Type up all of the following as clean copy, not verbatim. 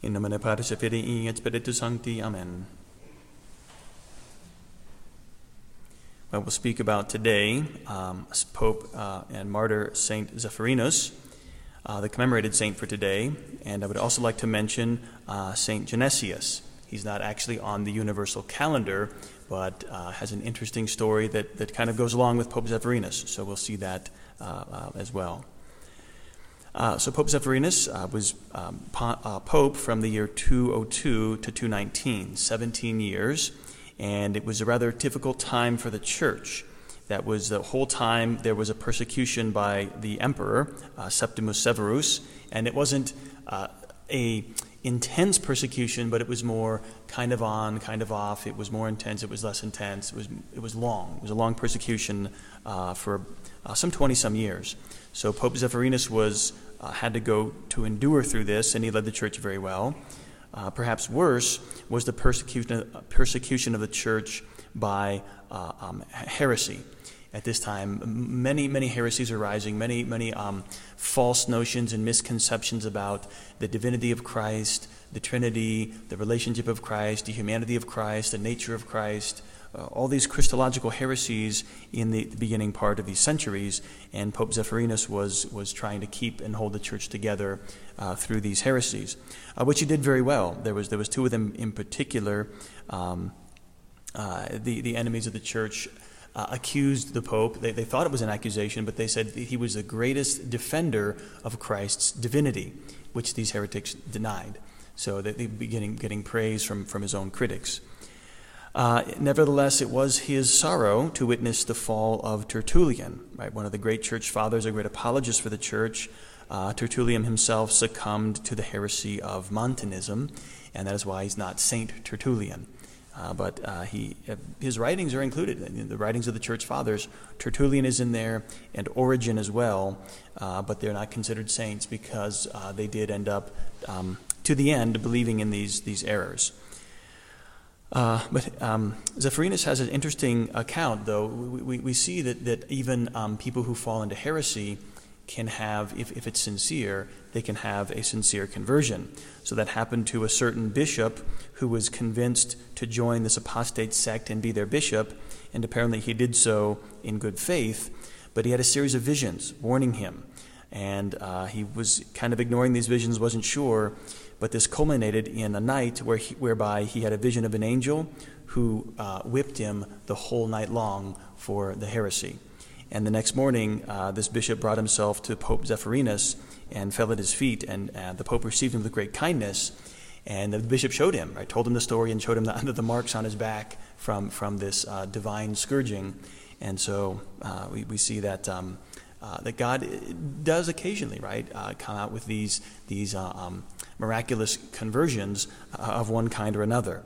In nomine Patris et Filii et Spiritus Sancti. Amen. Well, we'll speak about today Pope and Martyr Saint Zephyrinus, the commemorated saint for today. And I would also like to mention Saint Genesius. He's not actually on the universal calendar, but has an interesting story that kind of goes along with Pope Zephyrinus. So we'll see that as well. So Pope Zephyrinus was Pope from the year 202 to 219, 17 years, and it was a rather difficult time for the church. That was the whole time there was a persecution by the emperor, Septimus Severus, and it wasn't a intense persecution, but it was more kind of on, kind of off. It was more intense, it was less intense, it was long. It was a long persecution for some 20-some years. So Pope Zephyrinus had to go to endure through this, and he led the church very well. Perhaps worse was the persecution of the church by heresy. At this time, many heresies are rising, many false notions and misconceptions about the divinity of Christ, the Trinity, the relationship of Christ, the humanity of Christ, the nature of Christ, all these Christological heresies in the beginning part of these centuries, and Pope Zephyrinus was trying to keep and hold the church together through these heresies, which he did very well. There was two of them in particular. The enemies of the church accused the Pope. They thought it was an accusation, but they said he was the greatest defender of Christ's divinity, which these heretics denied. So they began getting praise from his own critics. Nevertheless, it was his sorrow to witness the fall of Tertullian, right? One of the great church fathers, a great apologist for the church. Tertullian himself succumbed to the heresy of Montanism, and that is why he's not Saint Tertullian. But his writings are included in the writings of the church fathers. Tertullian is in there, and Origen as well, but they're not considered saints because they did end up, to the end, believing in these errors. But Zephyrinus has an interesting account, though. We see that even people who fall into heresy can have, if it's sincere, they can have a sincere conversion. So that happened to a certain bishop who was convinced to join this apostate sect and be their bishop, and apparently he did so in good faith, but he had a series of visions warning him, and he was kind of ignoring these visions, wasn't sure. But this culminated in a night whereby he had a vision of an angel who whipped him the whole night long for the heresy. And the next morning, this bishop brought himself to Pope Zephyrinus and fell at his feet, and the Pope received him with great kindness. And the bishop showed him, right, told him the story and showed him the marks on his back from this divine scourging. And so we see that that God does occasionally, right, come out with these miraculous conversions of one kind or another.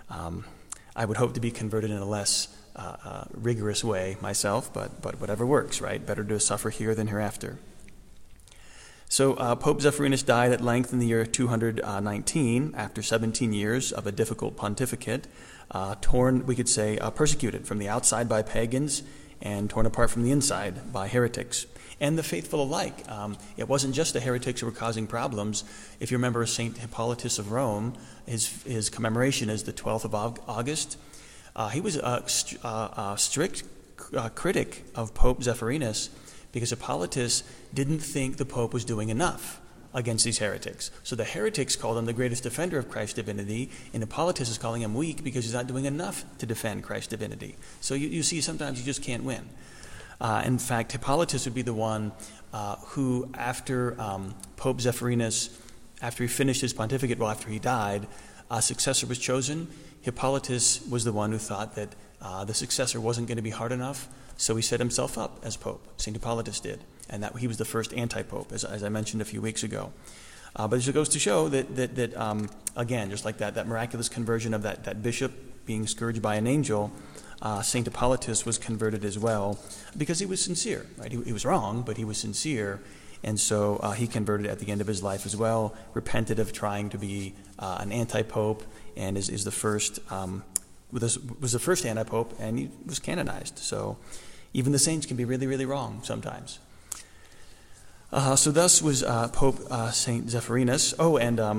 I would hope to be converted in a less rigorous way myself, but whatever works, right? Better to suffer here than hereafter. So Pope Zephyrinus died at length in the year 219 after 17 years of a difficult pontificate, torn, we could say, persecuted from the outside by pagans and torn apart from the inside by heretics. And the faithful alike. It wasn't just the heretics who were causing problems. If you remember St. Hippolytus of Rome, his commemoration is the 12th of August. He was a strict critic of Pope Zephyrinus because Hippolytus didn't think the Pope was doing enough against these heretics. So the heretics called him the greatest defender of Christ's divinity, and Hippolytus is calling him weak because he's not doing enough to defend Christ's divinity. So you see, sometimes you just can't win. In fact, Hippolytus would be the one who, after Pope Zephyrinus, after he finished his pontificate, after he died, a successor was chosen. Hippolytus was the one who thought that the successor wasn't going to be hard enough, so he set himself up as Pope. St. Hippolytus did, and that he was the first anti-Pope, as I mentioned a few weeks ago. But it goes to show that again, just like that miraculous conversion of that bishop being scourged by an angel, St. Hippolytus was converted as well because he was sincere. Right? He was wrong, but he was sincere, and so he converted at the end of his life as well, repented of trying to be an anti-pope, and is the first was the first anti-pope, and he was canonized. So even the saints can be really, really wrong sometimes. So thus was Pope St. Zephyrinus. Oh, and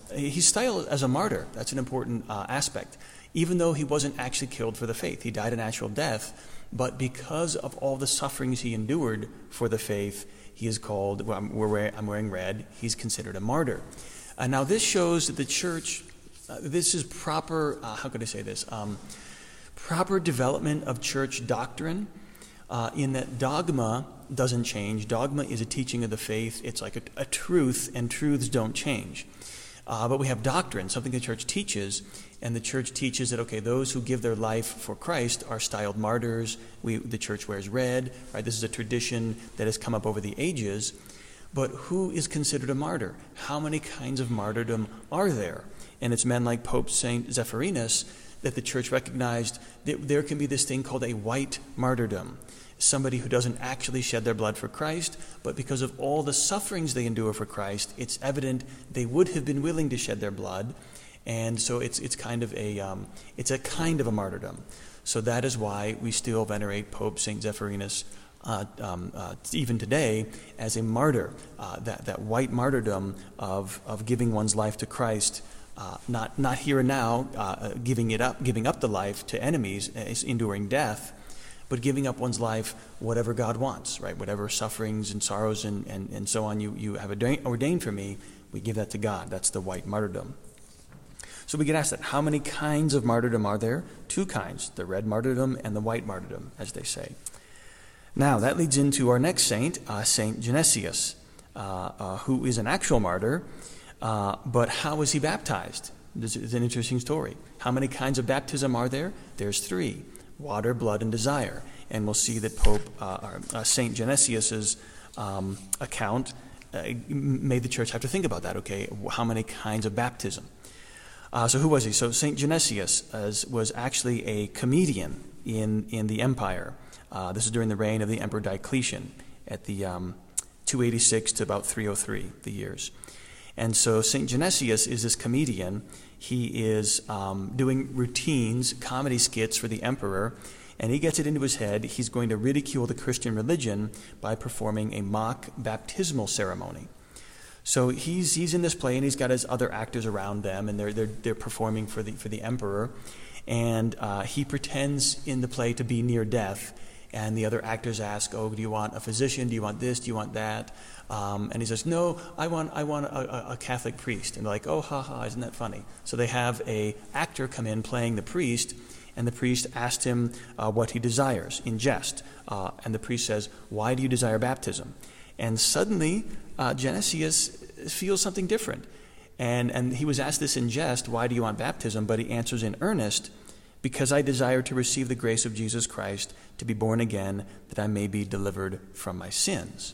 he's styled as a martyr. That's an important aspect. Even though he wasn't actually killed for the faith, he died a natural death, but because of all the sufferings he endured for the faith, he is called, I'm wearing red, he's considered a martyr. Now this shows that the church, this is proper, how could I say this, proper development of church doctrine, in that dogma doesn't change. Dogma is a teaching of the faith. It's like a truth, and truths don't change. But we have doctrine, something the church teaches, and the church teaches that, okay, those who give their life for Christ are styled martyrs. The church wears red, right? This is a tradition that has come up over the ages. But who is considered a martyr? How many kinds of martyrdom are there? And it's men like Pope St. Zephyrinus that the church recognized that there can be this thing called a white martyrdom. Somebody who doesn't actually shed their blood for Christ, but because of all the sufferings they endure for Christ, it's evident they would have been willing to shed their blood, and so it's a kind of a martyrdom. So that is why we still venerate Pope St. Zephyrinus even today as a martyr. That white martyrdom of giving one's life to Christ, not here and now, giving up the life to enemies, enduring death, but giving up one's life, whatever God wants, right? Whatever sufferings and sorrows and so on you have ordained for me, we give that to God. That's the white martyrdom. So we get asked that, how many kinds of martyrdom are there? 2 kinds, the red martyrdom and the white martyrdom, as they say. Now, that leads into our next saint, Saint Genesius, who is an actual martyr, but how was he baptized? This is an interesting story. How many kinds of baptism are there? There's 3. Water, blood, and desire. And we'll see that St. Genesius's account made the church have to think about that, okay? How many kinds of baptism? So who was he? So St. Genesius was actually a comedian in the empire. This is during the reign of the Emperor Diocletian at the 286 to about 303, the years. And so St. Genesius is this comedian. He is doing routines, comedy skits for the emperor, and he gets it into his head he's going to ridicule the Christian religion by performing a mock baptismal ceremony. So he's in this play, and he's got his other actors around them, and they're performing for the emperor, and he pretends in the play to be near death. And the other actors ask, "Oh, do you want a physician? Do you want this? Do you want that?" And he says, "No, I want a Catholic priest." And they're like, "Oh, ha ha, isn't that funny?" So they have a actor come in playing the priest, and the priest asked him what he desires in jest. And the priest says, "Why do you desire baptism?" And suddenly, Genesius feels something different. And he was asked this in jest, "Why do you want baptism?" But he answers in earnest, "Because I desire to receive the grace of Jesus Christ, to be born again, that I may be delivered from my sins."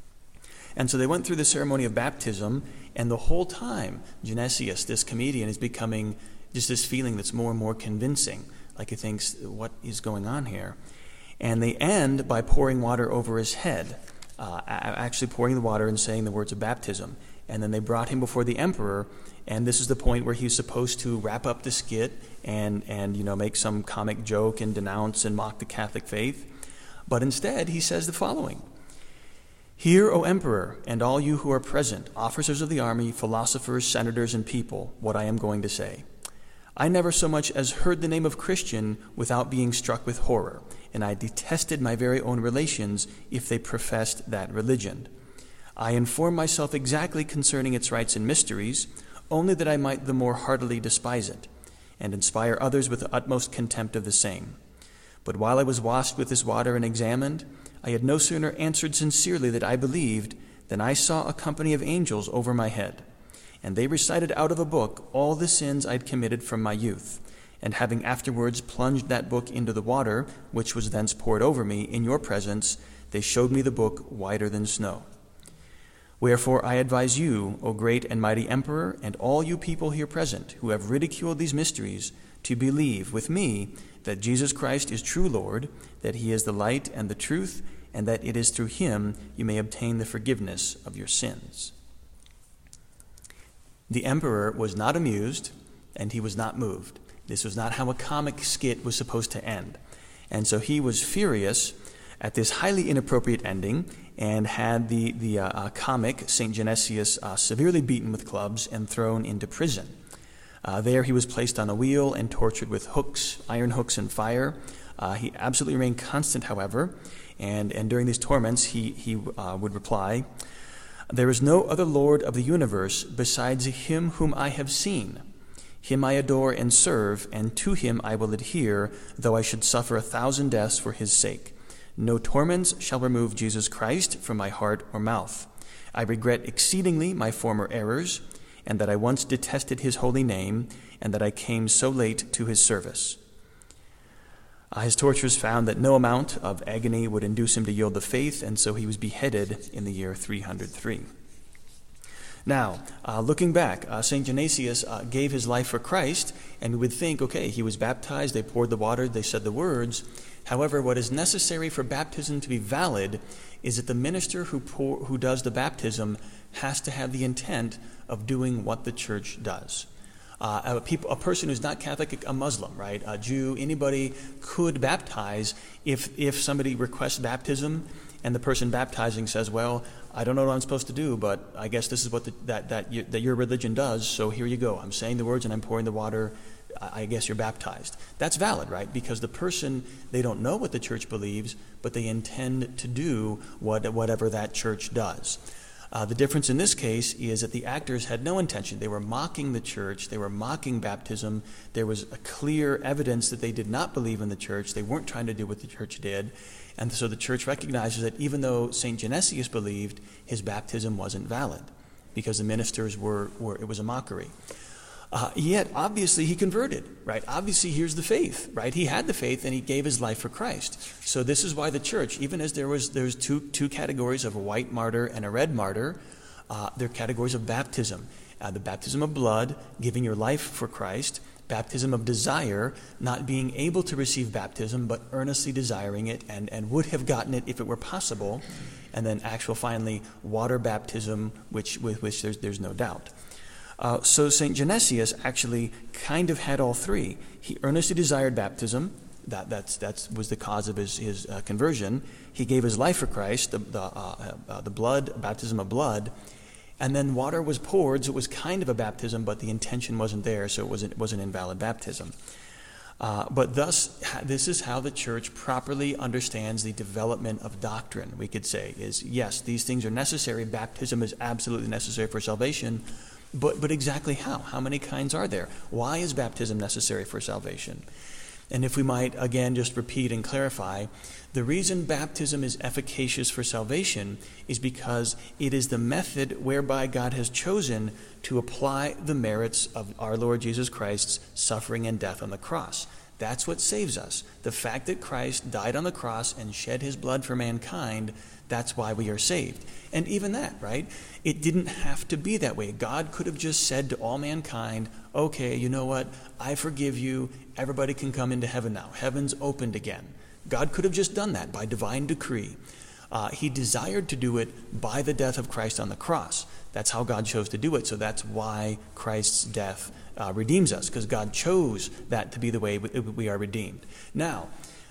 And so they went through the ceremony of baptism, and the whole time, Genesius, this comedian, is becoming just this feeling that's more and more convincing. Like he thinks, what is going on here? And they end by pouring water over his head, actually pouring the water and saying the words of baptism. And then they brought him before the emperor, and this is the point where he's supposed to wrap up the skit and make some comic joke and denounce and mock the Catholic faith. But instead, he says the following: "Hear, O Emperor, and all you who are present, officers of the army, philosophers, senators, and people, what I am going to say. I never so much as heard the name of Christian without being struck with horror, and I detested my very own relations if they professed that religion. I informed myself exactly concerning its rites and mysteries, only that I might the more heartily despise it, and inspire others with the utmost contempt of the same. But while I was washed with this water and examined, I had no sooner answered sincerely that I believed than I saw a company of angels over my head. And they recited out of a book all the sins I'd committed from my youth, and having afterwards plunged that book into the water, which was thence poured over me, in your presence, they showed me the book whiter than snow. Wherefore I advise you, O great and mighty Emperor, and all you people here present, who have ridiculed these mysteries, to believe with me that Jesus Christ is true Lord, that he is the light and the truth, and that it is through him you may obtain the forgiveness of your sins." The emperor was not amused, and he was not moved. This was not how a comic skit was supposed to end. And so he was furious at this highly inappropriate ending and had the comic St. Genesius severely beaten with clubs and thrown into prison. There he was placed on a wheel and tortured with hooks, iron hooks and fire. He absolutely remained constant, however, and during these torments he would reply, "There is no other Lord of the universe besides him whom I have seen. Him I adore and serve, and to him I will adhere, though I should suffer 1,000 deaths for his sake. No torments shall remove Jesus Christ from my heart or mouth. I regret exceedingly my former errors, and that I once detested his holy name, and that I came so late to his service." His torturers found that no amount of agony would induce him to yield the faith, and so he was beheaded in the year 303. Now, looking back, St. Genesius gave his life for Christ, and we would think, okay, he was baptized, they poured the water, they said the words. However, what is necessary for baptism to be valid is that the minister who does the baptism has to have the intent of doing what the church does. A person who's not Catholic, a Muslim, right, a Jew, anybody could baptize if somebody requests baptism and the person baptizing says, well, I don't know what I'm supposed to do, but I guess this is what that your religion does, so here you go. I'm saying the words and I'm pouring the water. I guess you're baptized. That's valid, right? Because the person, they don't know what the church believes, but they intend to do whatever that church does. The difference in this case is that the actors had no intention. They were mocking the church. They were mocking baptism. There was a clear evidence that they did not believe in the church. They weren't trying to do what the church did. And so the church recognizes that even though St. Genesius believed, his baptism wasn't valid because the ministers were it was a mockery. Yet, obviously, he converted, right? Obviously, here's the faith, right? He had the faith, and he gave his life for Christ. So this is why the church, even as there's two categories of a white martyr and a red martyr, they're categories of baptism. The baptism of blood, giving your life for Christ. Baptism of desire, not being able to receive baptism, but earnestly desiring it and would have gotten it if it were possible. And then finally, water baptism, with which there's no doubt. So St. Genesius actually kind of had all three. He earnestly desired baptism. That was the cause of his conversion. He gave his life for Christ, the blood, baptism of blood. And then water was poured, so it was kind of a baptism, but the intention wasn't there, so it was an invalid baptism. But thus, this is how the church properly understands the development of doctrine, we could say, is yes, these things are necessary. Baptism is absolutely necessary for salvation. But exactly how? How many kinds are there? Why is baptism necessary for salvation? And if we might, again, just repeat and clarify, the reason baptism is efficacious for salvation is because it is the method whereby God has chosen to apply the merits of our Lord Jesus Christ's suffering and death on the cross. That's what saves us. The fact that Christ died on the cross and shed his blood for mankind, that's why we are saved. And even that, right? It didn't have to be that way. God could have just said to all mankind, okay, you know what? I forgive you. Everybody can come into heaven now. Heaven's opened again. God could have just done that by divine decree. He desired to do it by the death of Christ on the cross. That's how God chose to do it. So that's why Christ's death redeems us, because God chose that to be the way we are redeemed. Now,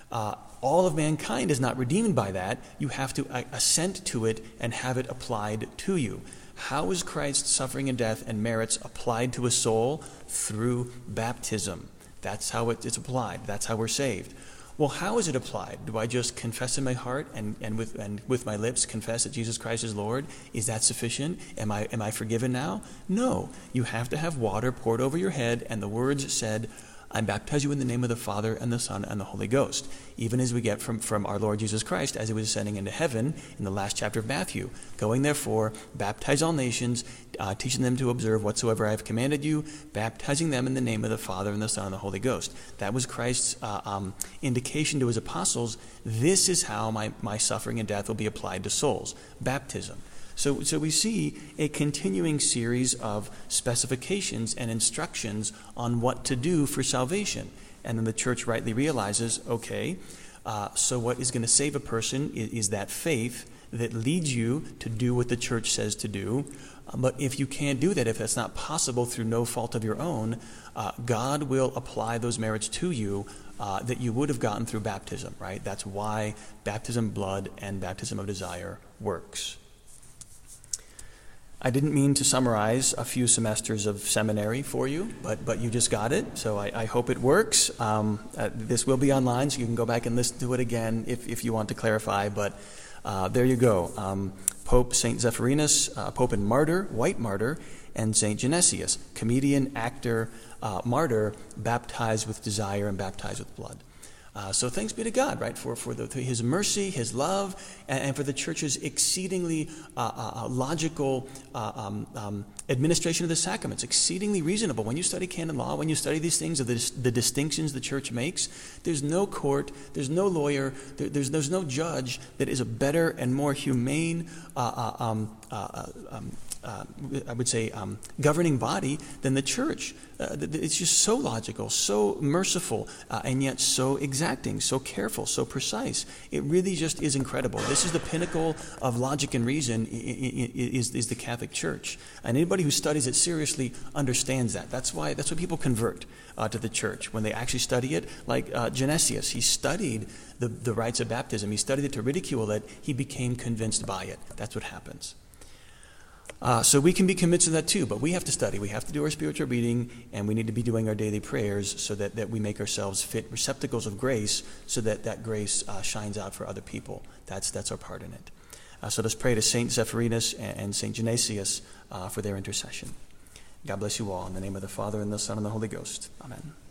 all of mankind is not redeemed by that. You have to assent to it and have it applied to you. How is Christ's suffering and death and merits applied to a soul? Through baptism. That's how it's applied. That's how we're saved. Well, how is it applied? Do I just confess in my heart and with my lips confess that Jesus Christ is Lord? Is that sufficient? Am I forgiven now? No. You have to have water poured over your head and the words said, I baptize you in the name of the Father and the Son and the Holy Ghost. Even as we get from our Lord Jesus Christ as he was ascending into heaven in the last chapter of Matthew. Going therefore, baptize all nations, teaching them to observe whatsoever I have commanded you, baptizing them in the name of the Father and the Son and the Holy Ghost. That was Christ's indication to his apostles. This is how my suffering and death will be applied to souls. Baptism. So we see a continuing series of specifications and instructions on what to do for salvation. And then the church rightly realizes, okay, so what is going to save a person is that faith that leads you to do what the church says to do. But if you can't do that, if that's not possible through no fault of your own, God will apply those merits to you that you would have gotten through baptism, right? That's why baptism blood and baptism of desire works. I didn't mean to summarize a few semesters of seminary for you, but you just got it, so I hope it works. This will be online, so you can go back and listen to it again if you want to clarify, but there you go. Pope St. Zephyrinus, Pope and martyr, white martyr, and St. Genesius, comedian, actor, martyr, baptized with desire and baptized with blood. So thanks be to God, right, for His mercy, His love, and for the Church's exceedingly logical administration of the sacraments, exceedingly reasonable. When you study canon law, when you study these things of the distinctions the Church makes, there's no court, there's no lawyer, there's no judge that is a better and more humane I would say, governing body than the Church. It's just so logical, so merciful, and yet so exacting, so careful, so precise. It really just is incredible. This is the pinnacle of logic and reason is the Catholic Church. And anybody who studies it seriously understands that. That's why people convert to the Church when they actually study it. Like Genesius, he studied the rites of baptism. He studied it to ridicule it. He became convinced by it. That's what happens. So we can be convinced of that too, but we have to study. We have to do our spiritual reading, and we need to be doing our daily prayers so that we make ourselves fit receptacles of grace so that grace shines out for other people. That's our part in it. So let's pray to St. Zephyrinus and St. Genesius for their intercession. God bless you all. In the name of the Father, and the Son, and the Holy Ghost. Amen.